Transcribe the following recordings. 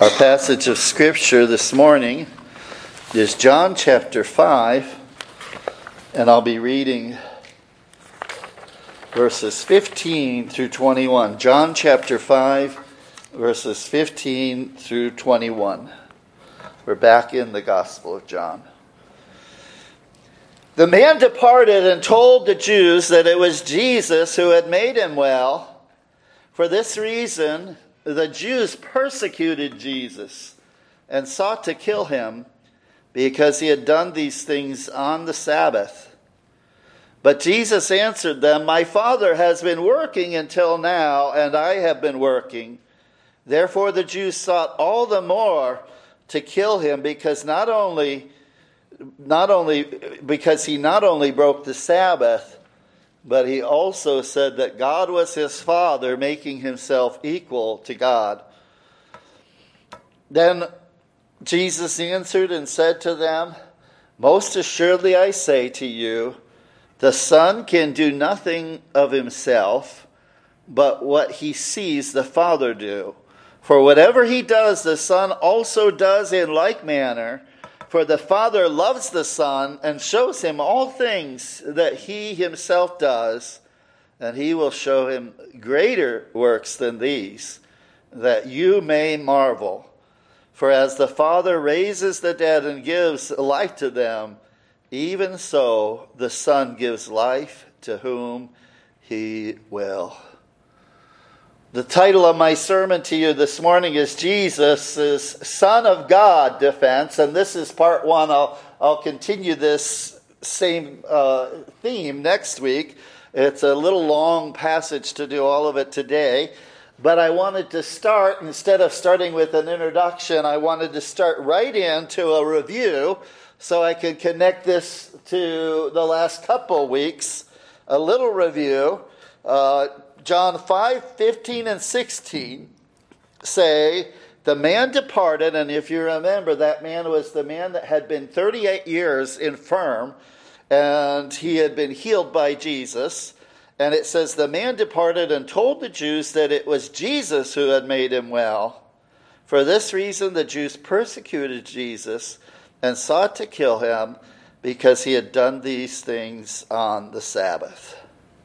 Our passage of Scripture this morning is John chapter 5, and I'll be reading verses 15 through 21. John chapter 5, verses 15 through 21. We're back in the Gospel of John. The man departed and told the Jews that it was Jesus who had made him well. For this reason, the Jews persecuted Jesus and sought to kill him because he had done these things on the Sabbath. But Jesus answered them, "My Father has been working until now, and I have been working." Therefore the Jews sought all the more to kill him because because he not only broke the Sabbath, but he also said that God was his Father, making himself equal to God. Then Jesus answered and said to them, "Most assuredly I say to you, the Son can do nothing of himself, but what he sees the Father do. For whatever he does, the Son also does in like manner. For the Father loves the Son and shows him all things that he himself does, and he will show him greater works than these, that you may marvel. For as the Father raises the dead and gives life to them, even so the Son gives life to whom he will." The title of my sermon to you this morning is Jesus' Son of God defense, and this is part one. I'll continue this same theme next week. It's a little long passage to do all of it today, but I wanted to start, instead of starting with an introduction, I wanted to start right into a review so I could connect this to the last couple weeks. A little review. John 5, 15 and 16 say, the man departed, and if you remember, that man was the man that had been 38 years infirm, and he had been healed by Jesus. And it says, the man departed and told the Jews that it was Jesus who had made him well. For this reason, the Jews persecuted Jesus and sought to kill him because he had done these things on the Sabbath.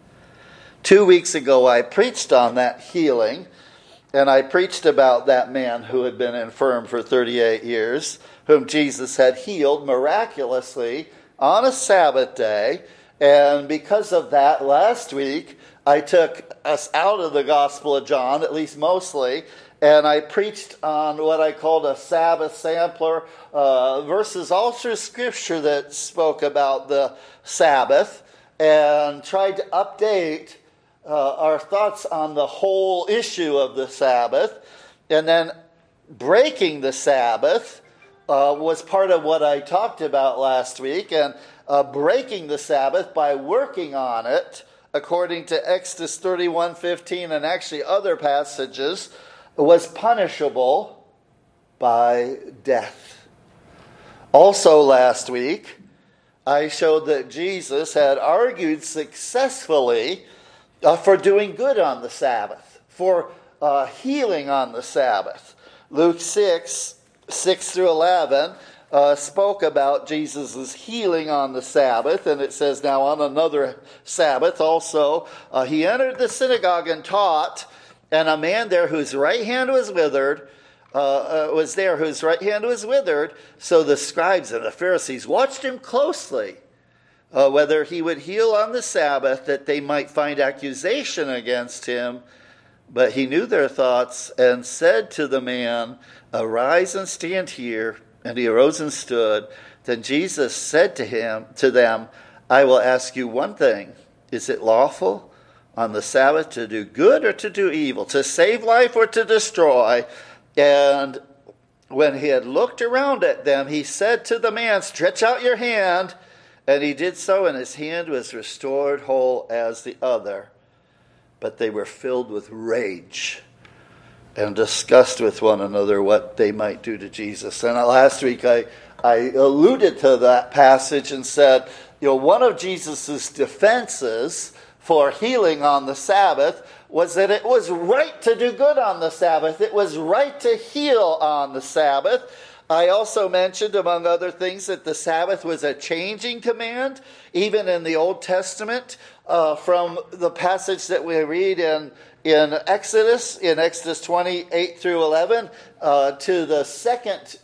2 weeks ago, I preached on that healing, and I preached about that man who had been infirm for 38 years, whom Jesus had healed miraculously on a Sabbath day. And because of that, last week, I took us out of the Gospel of John, at least mostly, and I preached on what I called a Sabbath sampler, verses all through Scripture that spoke about the Sabbath, and tried to update our thoughts on the whole issue of the Sabbath. And then breaking the Sabbath was part of what I talked about last week. And breaking the Sabbath by working on it, according to Exodus 31:15 and actually other passages, was punishable by death. Also last week, I showed that Jesus had argued successfully for doing good on the Sabbath, for healing on the Sabbath. Luke 6 through 11 spoke about Jesus' healing on the Sabbath, and it says, now on another Sabbath also, he entered the synagogue and taught, and a man there whose right hand was withered, so the scribes and the Pharisees watched him closely, whether he would heal on the Sabbath, that they might find accusation against him. But he knew their thoughts and said to the man, "Arise and stand here." And he arose and stood. Then Jesus said to them, "I will ask you one thing. Is it lawful on the Sabbath to do good or to do evil, to save life or to destroy?" And when he had looked around at them, he said to the man, "Stretch out your hand." And he did so, and his hand was restored whole as the other. But they were filled with rage and discussed with one another what they might do to Jesus. And last week I alluded to that passage and said, one of Jesus' defenses for healing on the Sabbath was that it was right to do good on the Sabbath. It was right to heal on the Sabbath. I also mentioned, among other things, that the Sabbath was a changing command, even in the Old Testament, from the passage that we read in Exodus 28 through 11, to the second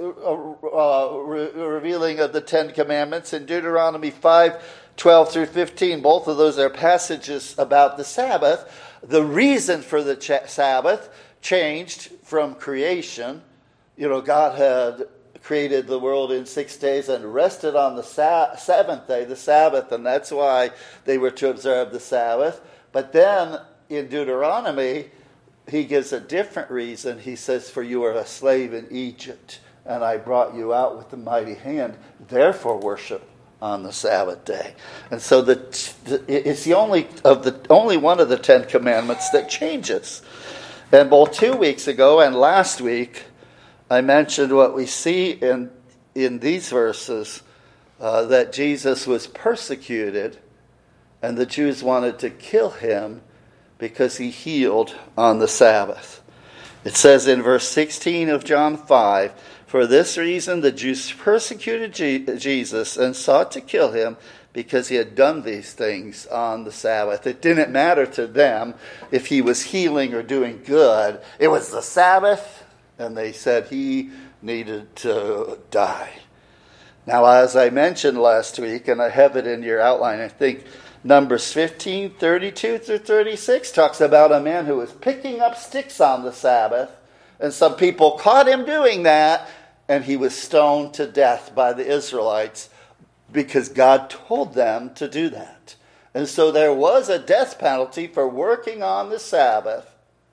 revealing of the Ten Commandments in Deuteronomy 5:12 through 15. Both of those are passages about the Sabbath. The reason for the Sabbath changed from creation. God had created the world in 6 days and rested on the seventh day, the Sabbath, and that's why they were to observe the Sabbath. But then in Deuteronomy, he gives a different reason. He says, "For you are a slave in Egypt, and I brought you out with a mighty hand. Therefore worship on the Sabbath day." And so it's the only one of the Ten Commandments that changes. And both 2 weeks ago and last week, I mentioned what we see in these verses, that Jesus was persecuted, and the Jews wanted to kill him because he healed on the Sabbath. It says in verse 16 of John 5, "For this reason the Jews persecuted Jesus and sought to kill him, because he had done these things on the Sabbath." It didn't matter to them if he was healing or doing good. It was the Sabbath, and they said he needed to die. Now, as I mentioned last week, and I have it in your outline, I think Numbers 15:32 through 36 talks about a man who was picking up sticks on the Sabbath, and some people caught him doing that, and he was stoned to death by the Israelites because God told them to do that. And so there was a death penalty for working on the Sabbath.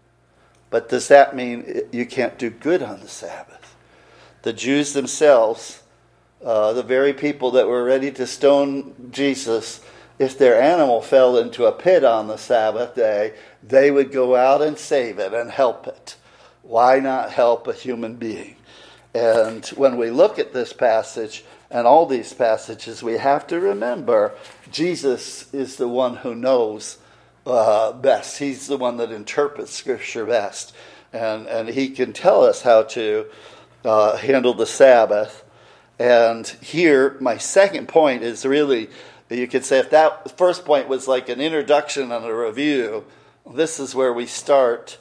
But does that mean you can't do good on the Sabbath? The Jews themselves, the very people that were ready to stone Jesus, if their animal fell into a pit on the Sabbath day, they would go out and save it and help it. Why not help a human being? And when we look at this passage and all these passages, we have to remember Jesus is the one who knows best. He's the one that interprets Scripture best. And he can tell us how to handle the Sabbath. And here, my second point is really, you could say if that first point was like an introduction and a review, this is where we start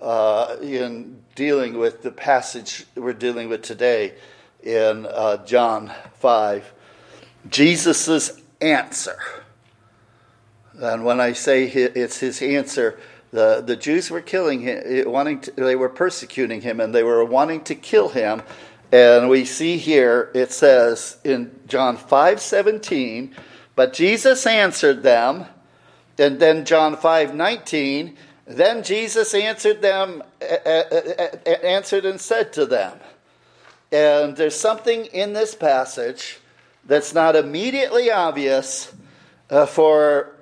in dealing with the passage we're dealing with today in John 5. Jesus' answer. And when I say it's his answer, the Jews were killing him, they were persecuting him, and they were wanting to kill him. And we see here, it says in John 5:17, "But Jesus answered them," and then John 5:19, "Then Jesus answered them, answered and said to them." And there's something in this passage that's not immediately obvious. For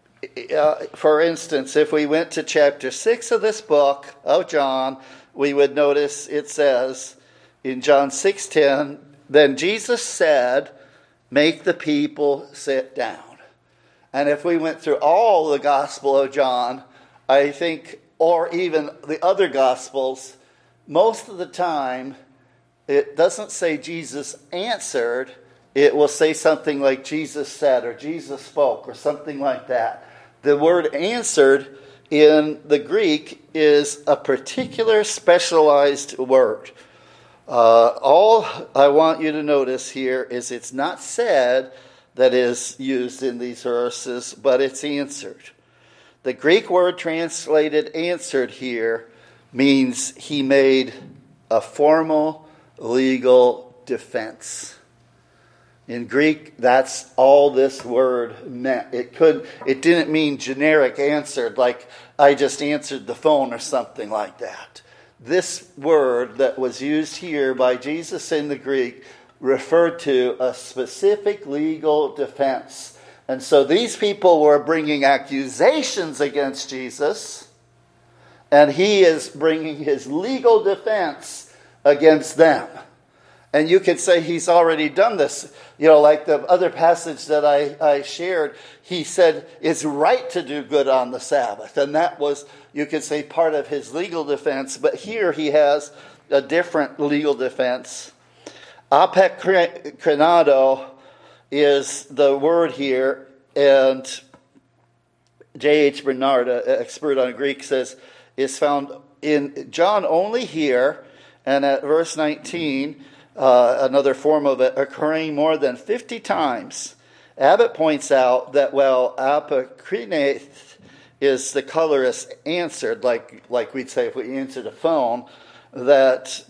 instance, if we went to chapter 6 of this book of John, we would notice it says in John 6:10, "Then Jesus said, 'Make the people sit down.'" And if we went through all the Gospel of John, I think, or even the other Gospels, most of the time it doesn't say Jesus answered. It will say something like Jesus said or Jesus spoke or something like that. The word answered in the Greek is a particular specialized word. All I want you to notice here is it's not said that is used in these verses, but it's answered. The Greek word translated answered here means he made a formal legal defense. In Greek, that's all this word meant. It didn't mean generic answered, like I just answered the phone or something like that. This word that was used here by Jesus in the Greek referred to a specific legal defense. And so these people were bringing accusations against Jesus, and he is bringing his legal defense against them. And you could say he's already done this. You know, like the other passage that I shared, he said it's right to do good on the Sabbath. And that was, you could say, part of his legal defense. But here he has a different legal defense. Apokrinado is the word here. And J.H. Bernard, an expert on Greek, says is found in John only here. And at verse 19... another form of it occurring more than 50 times. Abbott points out that while apokrinate is the colorist answered, like we'd say if we answered a phone, that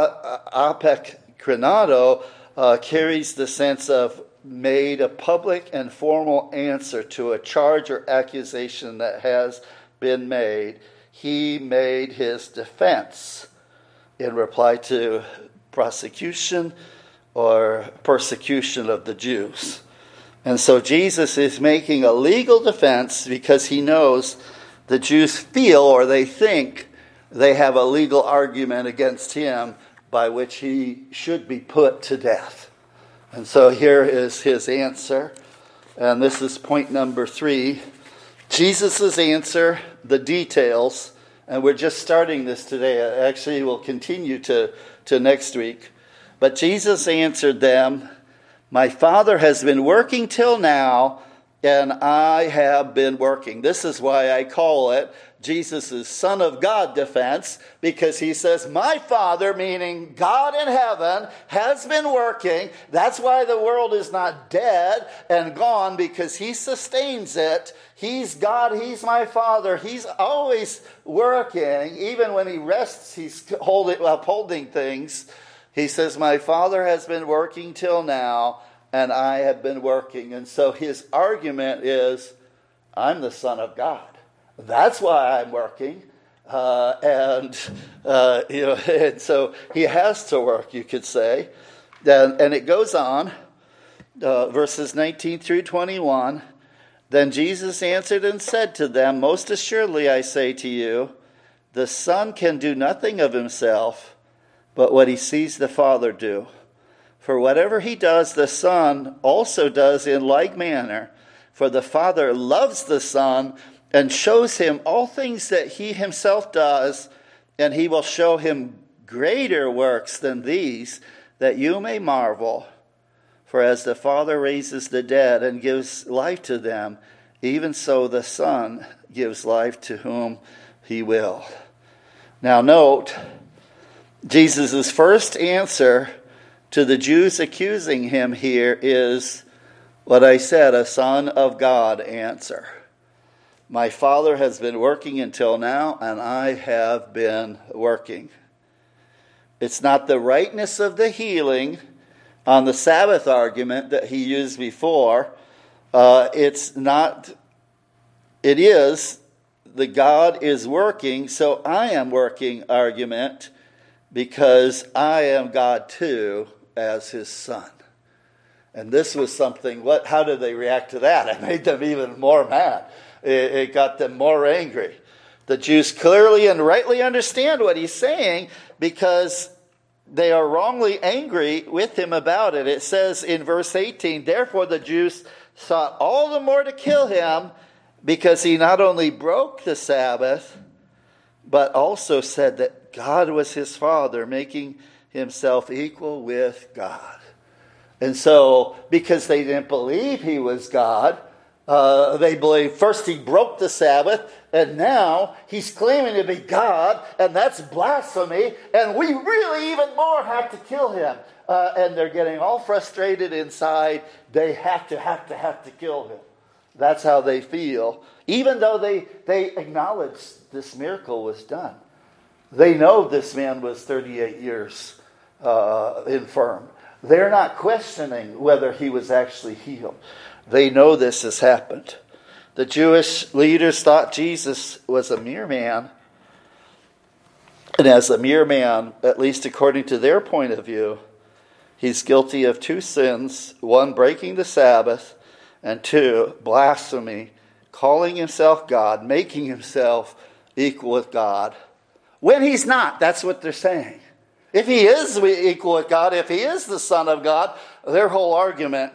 apokrinado carries the sense of made a public and formal answer to a charge or accusation that has been made. He made his defense in reply to prosecution or persecution of the Jews. And so Jesus is making a legal defense because he knows the Jews feel or they think they have a legal argument against him by which he should be put to death. And so here is his answer. And this is point number 3. Jesus' answer, the details, and we're just starting this today. Actually, we'll continue to next week. But Jesus answered them, "My Father has been working till now, and I have been working." This is why I call it Jesus' Son of God defense, because he says, my Father, meaning God in heaven, has been working. That's why the world is not dead and gone, because he sustains it. He's God, he's my Father. He's always working. Even when he rests, he's upholding things. He says, my Father has been working till now, and I have been working. And so his argument is, I'm the Son of God. That's why I'm working. And so he has to work, you could say. And it goes on, verses 19 through 21. Then Jesus answered and said to them, most assuredly I say to you, the Son can do nothing of himself, but what he sees the Father do. For whatever he does, the Son also does in like manner. For the Father loves the Son and shows him all things that he himself does, and he will show him greater works than these, that you may marvel. For as the Father raises the dead and gives life to them, even so the Son gives life to whom he will. Now note, Jesus' first answer to the Jews accusing him here is what I said, a Son of God answer. My Father has been working until now, and I have been working. It's not the rightness of the healing on the Sabbath argument that he used before. It is the God is working, so I am working argument, because I am God too as his Son. And this was something, how did they react to that? It made them even more mad. It got them more angry. The Jews clearly and rightly understand what he's saying, because they are wrongly angry with him about it. It says in verse 18, therefore the Jews sought all the more to kill him, because he not only broke the Sabbath, but also said that God was his Father, making himself equal with God. And so, because they didn't believe he was God, they believe first he broke the Sabbath, and now he's claiming to be God, and that's blasphemy, and we really even more have to kill him. And they're getting all frustrated inside. They have to kill him. That's how they feel. Even though they acknowledge this miracle was done. They know this man was 38 years infirm. They're not questioning whether he was actually healed. They know this has happened. The Jewish leaders thought Jesus was a mere man. And as a mere man, at least according to their point of view, he's guilty of 2 sins. 1, breaking the Sabbath. And 2, blasphemy, calling himself God, making himself equal with God. When he's not, that's what they're saying. If he is equal with God, if he is the Son of God, their whole argument,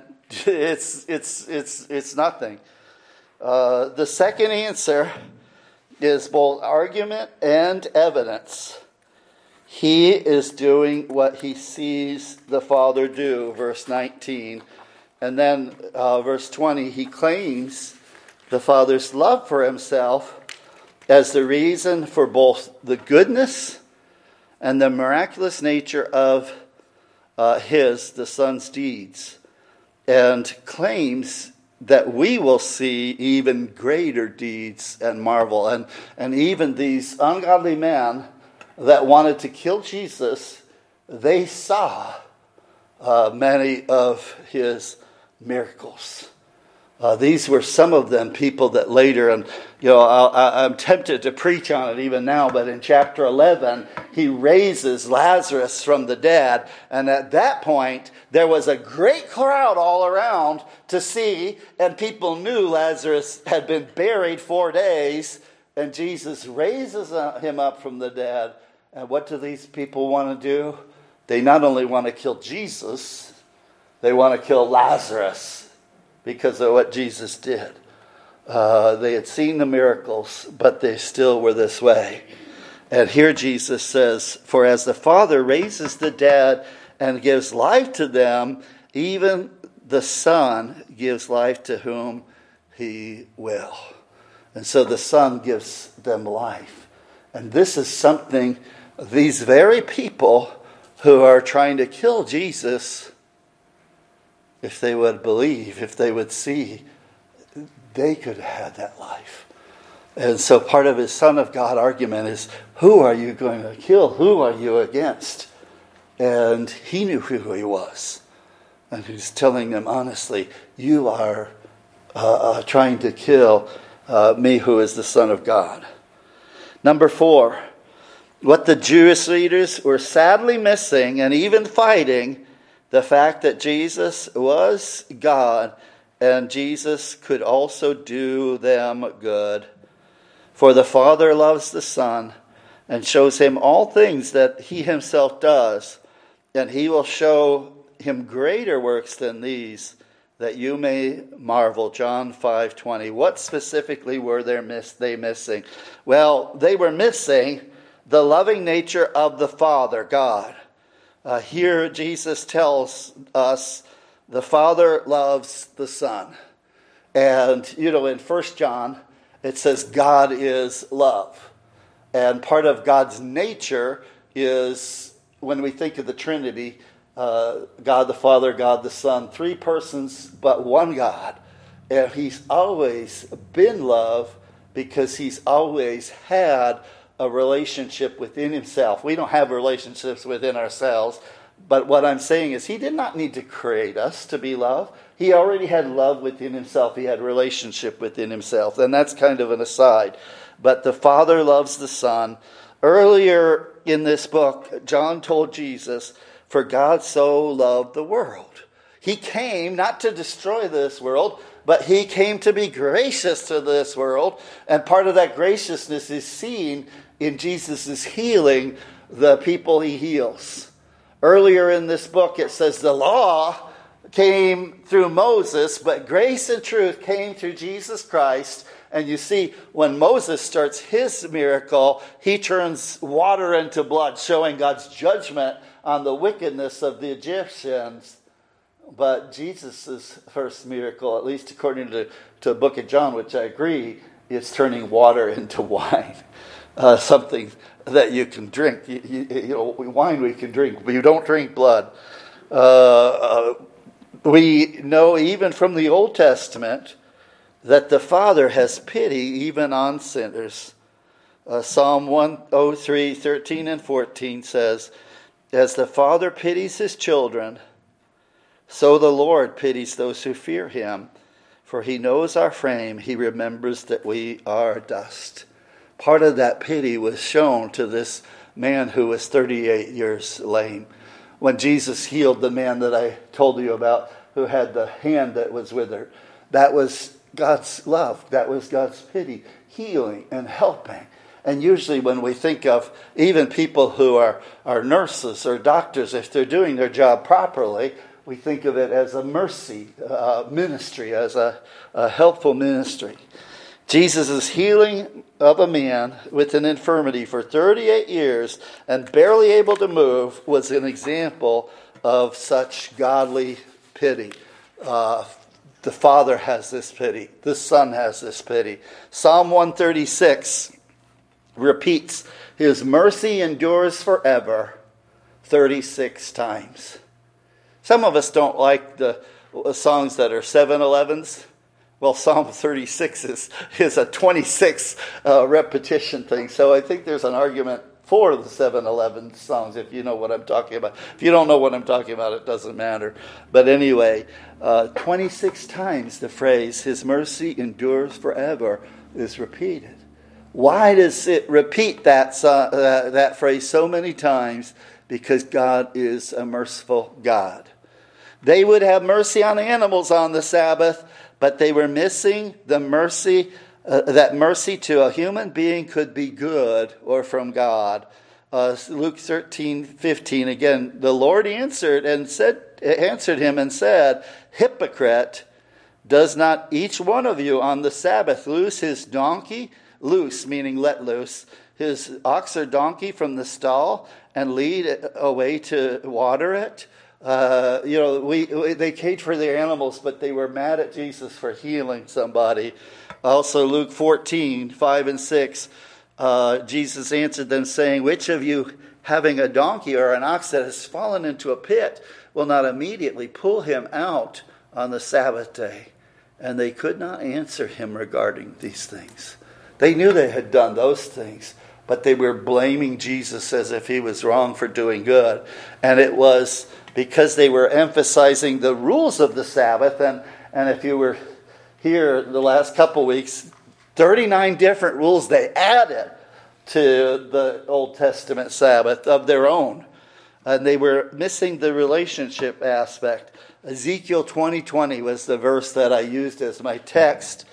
it's nothing. The second answer is both argument and evidence. He is doing what he sees the Father do, verse 19. And then verse 20, he claims the Father's love for himself as the reason for both the goodness and the miraculous nature of the Son's deeds, and claims that we will see even greater deeds and marvel. And even these ungodly men that wanted to kill Jesus, they saw many of his miracles. These were some of them people that later, and I'm tempted to preach on it even now, but in chapter 11, he raises Lazarus from the dead. And at that point, there was a great crowd all around to see, and people knew Lazarus had been buried 4 days, and Jesus raises him up from the dead. And what do these people want to do? They not only want to kill Jesus, they want to kill Lazarus, because of what Jesus did. They had seen the miracles, but they still were this way. And here Jesus says, "For as the Father raises the dead and gives life to them, even the Son gives life to whom he will." And so the Son gives them life. And this is something these very people who are trying to kill Jesus, if they would believe, if they would see, they could have had that life. And so part of his Son of God argument is, who are you going to kill? Who are you against? And he knew who he was. And he's telling them honestly, you are trying to kill me, who is the Son of God. Number 4, what the Jewish leaders were sadly missing and even fighting, the fact that Jesus was God and Jesus could also do them good. For the Father loves the Son and shows him all things that he himself does, and he will show him greater works than these, that you may marvel. John 5:20. What specifically were they missing? Well, they were missing the loving nature of the Father, God. Here Jesus tells us the Father loves the Son. And, in 1 John, it says God is love. And part of God's nature is, when we think of the Trinity, God the Father, God the Son, 3 persons, but one God. And he's always been love because he's always had a relationship within himself. We don't have relationships within ourselves, but what I'm saying is he did not need to create us to be love. He already had love within himself. He had relationship within himself, and that's kind of an aside. But the Father loves the Son. Earlier in this book, John told Jesus, "For God so loved the world." He came not to destroy this world, but he came to be gracious to this world, and part of that graciousness is seen in Jesus' healing the people he heals. Earlier in this book, it says the law came through Moses, but grace and truth came through Jesus Christ. And you see, when Moses starts his miracle, he turns water into blood, showing God's judgment on the wickedness of the Egyptians. But Jesus' first miracle, at least according to the book of John, which I agree, is turning water into wine. Something that you can drink. Wine we can drink, but you don't drink blood. We know even from the Old Testament that the Father has pity even on sinners. Psalm 103, 13 and 14 says, "As the Father pities his children, so the Lord pities those who fear him. For he knows our frame, he remembers that we are dust." Part of that pity was shown to this man who was 38 years lame. When Jesus healed the man that I told you about, who had the hand that was withered, that was God's love. That was God's pity, healing and helping. And usually when we think of even people who are nurses or doctors, if they're doing their job properly, we think of it as a mercy ministry, as a helpful ministry. Jesus' healing of a man with an infirmity for 38 years and barely able to move was an example of such godly pity. The Father has this pity. The Son has this pity. Psalm 136 repeats, His mercy endures forever, 36 times. Some of us don't like the songs that are 7-11s. Well, Psalm 36 is a 26 repetition thing. So I think there's an argument for the 7-11 songs, if you know what I'm talking about. If you don't know what I'm talking about, it doesn't matter. But anyway, 26 times the phrase, His mercy endures forever, is repeated. Why does it repeat that phrase so many times? Because God is a merciful God. They would have mercy on animals on the Sabbath, but they were missing the mercy, that mercy to a human being could be good or from God. Luke 13:15, again, the Lord answered him and said, Hypocrite, does not each one of you on the Sabbath loose his donkey, loose meaning let loose, his ox or donkey from the stall and lead it away to water it? They caged for their animals, but they were mad at Jesus for healing somebody. Also, Luke 14:5 and 6, Jesus answered them, saying, Which of you, having a donkey or an ox that has fallen into a pit, will not immediately pull him out on the Sabbath day? And they could not answer him regarding these things. They knew they had done those things, but they were blaming Jesus as if he was wrong for doing good. And it was because they were emphasizing the rules of the Sabbath. And if you were here the last couple weeks, 39 different rules they added to the Old Testament Sabbath of their own. And they were missing the relationship aspect. Ezekiel 20:20 was the verse that I used as my text,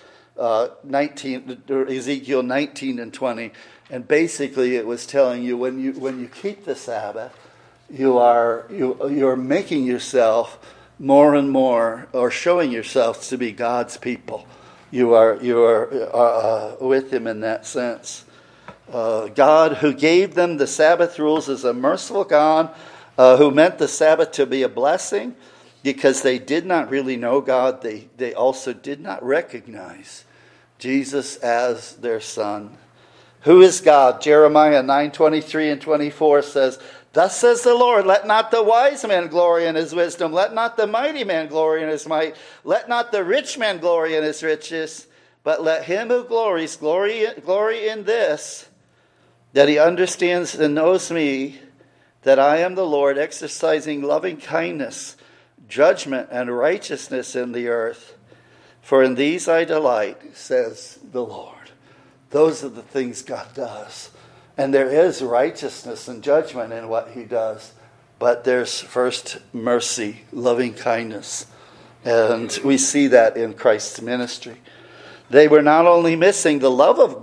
Ezekiel 19 and 20. And basically it was telling you when you keep the Sabbath, you're making yourself more and more, or showing yourself to be God's people. You are with Him in that sense. God who gave them the Sabbath rules is a merciful God who meant the Sabbath to be a blessing because they did not really know God. They also did not recognize Jesus as their Son. Who is God? Jeremiah 9:23 and 24 says, Thus says the Lord, let not the wise man glory in his wisdom. Let not the mighty man glory in his might. Let not the rich man glory in his riches. But let him who glories glory in this, that he understands and knows me, that I am the Lord, exercising loving kindness, judgment, and righteousness in the earth. For in these I delight, says the Lord. Those are the things God does. And there is righteousness and judgment in what He does. But there's first mercy, loving kindness. And we see that in Christ's ministry. They were not only missing the love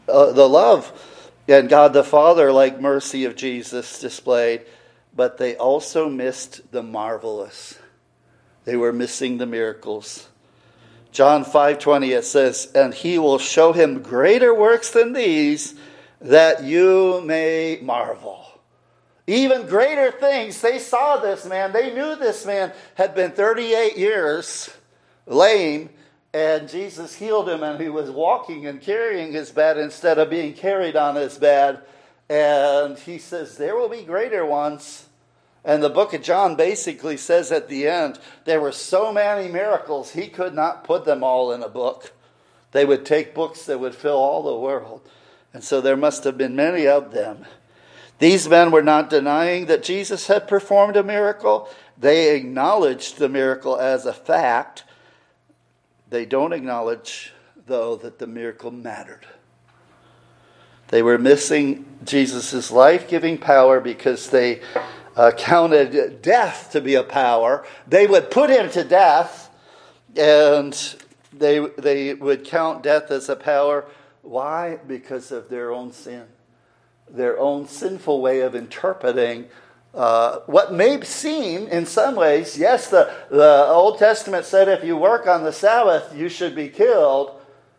and God the Father like mercy of Jesus displayed, but they also missed the marvelous. They were missing the miracles. John 5:20 it says, And He will show him greater works than these, that you may marvel. Even greater things. They saw this man. They knew this man had been 38 years lame, and Jesus healed him, and he was walking and carrying his bed instead of being carried on his bed. And He says, there will be greater ones. And the book of John basically says at the end, there were so many miracles, He could not put them all in a book. They would take books that would fill all the world. And so there must have been many of them. These men were not denying that Jesus had performed a miracle. They acknowledged the miracle as a fact. They don't acknowledge, though, that the miracle mattered. They were missing Jesus' life-giving power because they counted death to be a power. They would put Him to death, and they would count death as a power Why? Because of their own sin, their own sinful way of interpreting what may seem, in some ways, yes, the Old Testament said if you work on the Sabbath, you should be killed,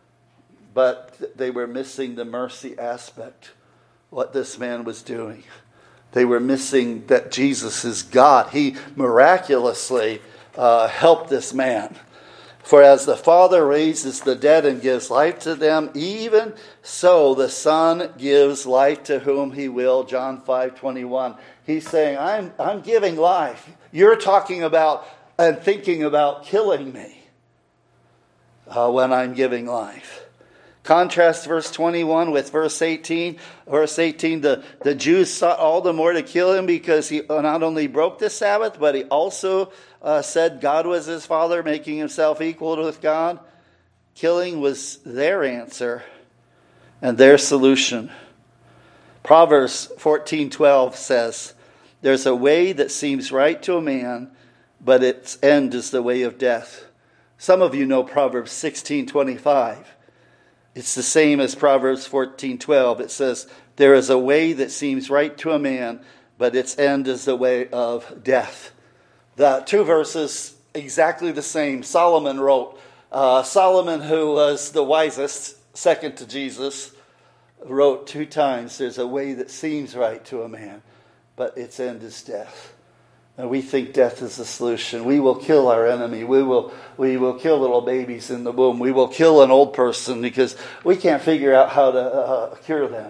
but they were missing the mercy aspect, what this man was doing. They were missing that Jesus is God. He miraculously helped this man. For as the Father raises the dead and gives life to them, even so the Son gives life to whom he will. John 5:21. He's saying, I'm giving life. You're talking about and thinking about killing me when I'm giving life. Contrast verse 21 with verse 18. Verse 18, the Jews sought all the more to kill him because he not only broke the Sabbath, but he also said God was his Father, making himself equal with God. Killing was their answer and their solution. Proverbs 14:12 says, there's a way that seems right to a man, but its end is the way of death. Some of you know Proverbs 16:25. It's the same as Proverbs 14:12. It says, there is a way that seems right to a man, but its end is the way of death. The two verses, exactly the same. Solomon wrote. Solomon, who was the wisest, second to Jesus, wrote 2 times, there's a way that seems right to a man, but its end is death. And we think death is the solution. We will kill our enemy. We will kill little babies in the womb. We will kill an old person because we can't figure out how to cure them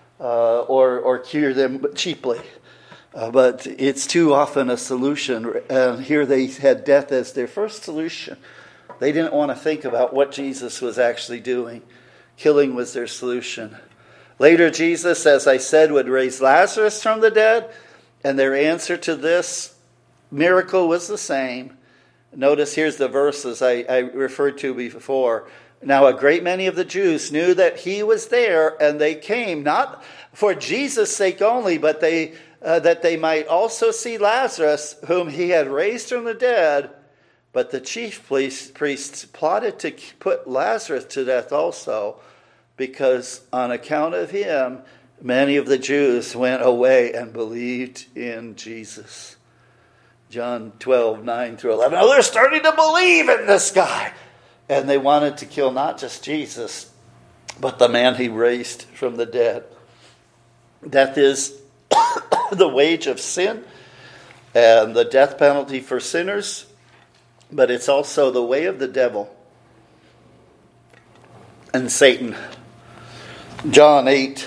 or cure them cheaply. But it's too often a solution. And here they had death as their first solution. They didn't want to think about what Jesus was actually doing. Killing was their solution. Later, Jesus, as I said, would raise Lazarus from the dead. And their answer to this miracle was the same. Notice here's the verses I referred to before. Now a great many of the Jews knew that he was there, and they came, not for Jesus' sake only, but that they might also see Lazarus, whom he had raised from the dead. But the chief priests plotted to put Lazarus to death also, because on account of him, many of the Jews went away and believed in Jesus. John 12:9-11. Now they're starting to believe in this guy. And they wanted to kill not just Jesus, but the man he raised from the dead. Death is the wage of sin and the death penalty for sinners, but it's also the way of the devil and Satan. John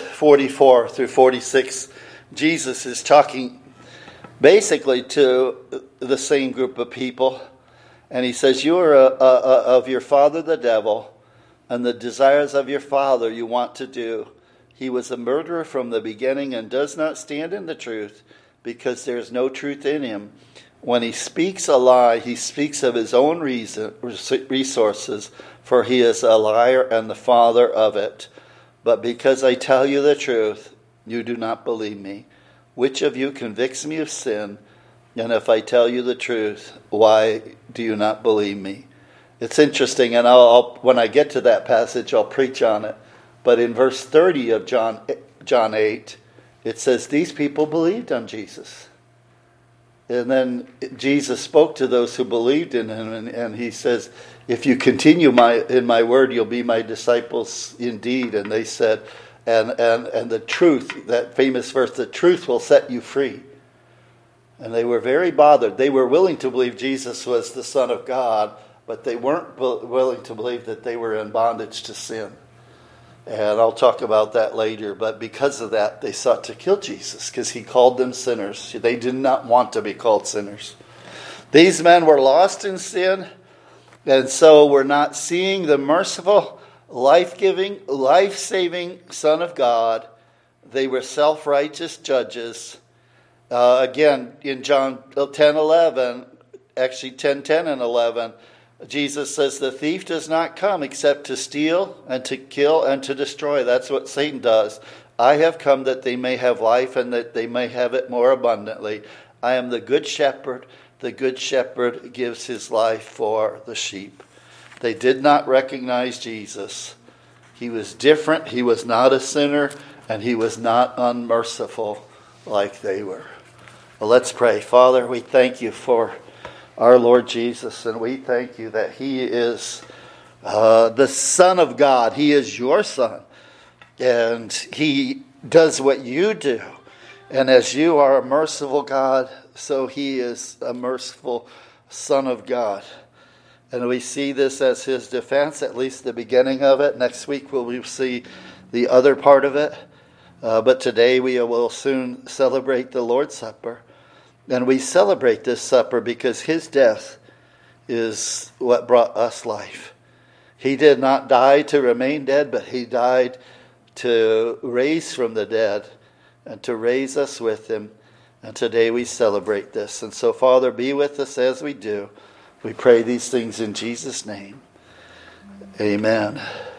8:44-46, Jesus is talking basically to the same group of people. And he says, you are of your father the devil, and the desires of your father you want to do. He was a murderer from the beginning and does not stand in the truth, because there is no truth in him. When he speaks a lie, he speaks of his own resources, for he is a liar and the father of it. But because I tell you the truth, you do not believe me. Which of you convicts me of sin? And if I tell you the truth, why do you not believe me? It's interesting, and when I get to that passage, I'll preach on it. But in verse 30 of John 8, it says, these people believed on Jesus. And then Jesus spoke to those who believed in him, and he says, if you continue in my word, you'll be my disciples indeed. And they said, and the truth, that famous verse, the truth will set you free. And they were very bothered. They were willing to believe Jesus was the Son of God, but they weren't willing to believe that they were in bondage to sin. And I'll talk about that later. But because of that, they sought to kill Jesus because he called them sinners. They did not want to be called sinners. These men were lost in sin, and so were not seeing the merciful, life-giving, life-saving Son of God. They were self-righteous judges. Again, in John 10:11, actually 10:10 and 11, Jesus says, the thief does not come except to steal and to kill and to destroy. That's what Satan does. I have come that they may have life and that they may have it more abundantly. I am the good shepherd. The good shepherd gives his life for the sheep. They did not recognize Jesus. He was different. He was not a sinner, and he was not unmerciful like they were. Well, let's pray. Father, we thank you for our Lord Jesus, and we thank you that he is the Son of God. He is your Son, and he does what you do. And as you are a merciful God, so he is a merciful Son of God. And we see this as his defense, at least the beginning of it. Next week we'll see the other part of it. But today we will soon celebrate the Lord's Supper. And we celebrate this supper because his death is what brought us life. He did not die to remain dead, but he died to raise from the dead and to raise us with him. And today we celebrate this. And so, Father, be with us as we do. We pray these things in Jesus' name. Amen.